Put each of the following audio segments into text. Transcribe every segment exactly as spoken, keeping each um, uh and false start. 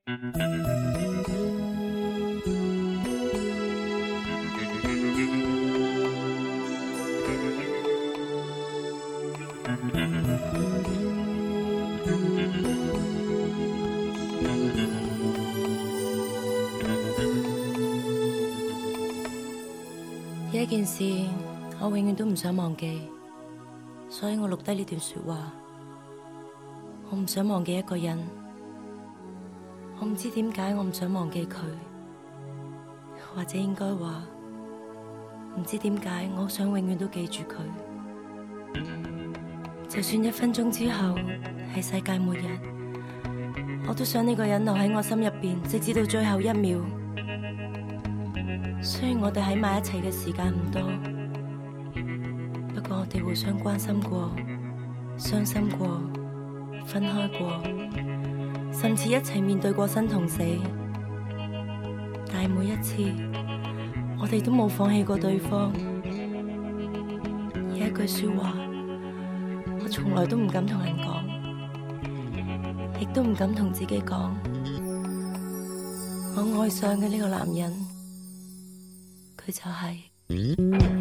有一件事我永遠都唔想忘記，所以我錄低呢段說話。我唔想忘記一個人，我唔知點解我唔想忘記佢，或者應該話唔知點解我好想永遠都記住佢。就算一分鐘之後係世界末日，我都想呢個人留喺我心入邊，直至到最後一秒。雖然我哋喺埋一齊嘅時間唔多，不過我哋互相關心過、傷心過、分開過，甚至一齊面對過生同死。但係每一次，我哋都冇放棄過對方。有一句說話，我從來都唔敢同人講，亦都唔敢同自己講。我愛上嘅呢個男人，佢就係、是。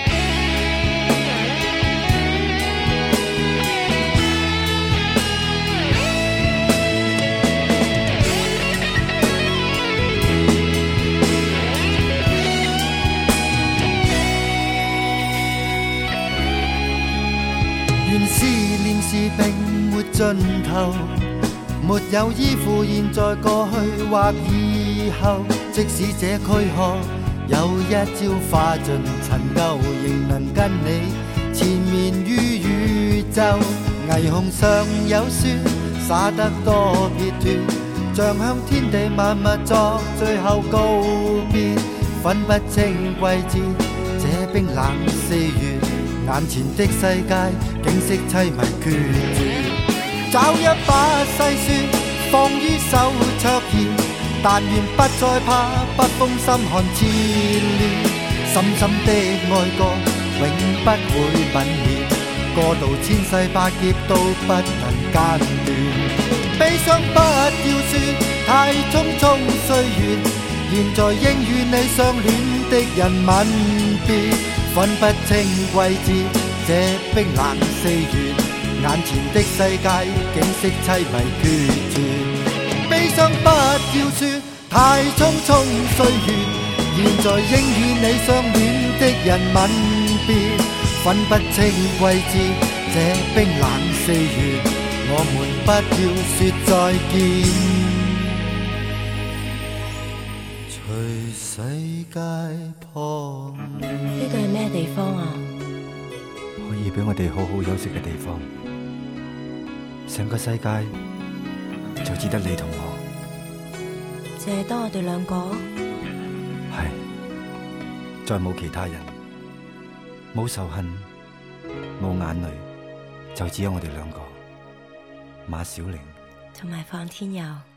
原思念是並沒盡頭，沒有依附現在過去或以後，即使這軀殼有一朝化盡塵垢，仍能跟你纏綿於宇宙。霓虹上有雪，灑得多撇脱，像向天地萬物作最後告別。分不清季節，這冰冷四月，眼前的世界景色凄迷決絕。找一把細雪放於手卓然，但願不再怕北風心寒纏連。深深的愛過永不會泯滅，過渡千世百劫都不能間斷。悲傷不要說太匆匆歲月，現在應與你相戀的人吻別。分不清季節，這冰冷四月，眼前的世界景色凄迷決絕。悲傷不要說太匆匆歲月，現在應與你相戀的人吻別。分不清季節，這冰冷四月，我們不要說再見。隨世界破滅。 呢度係咩地方啊？ 可以俾我哋好好休息嘅地方。成個世界就只得你同我， 淨係得我哋兩個。 係，再冇其他人，冇仇恨，冇眼淚，就只有我哋兩個。馬小玲同埋放天佑。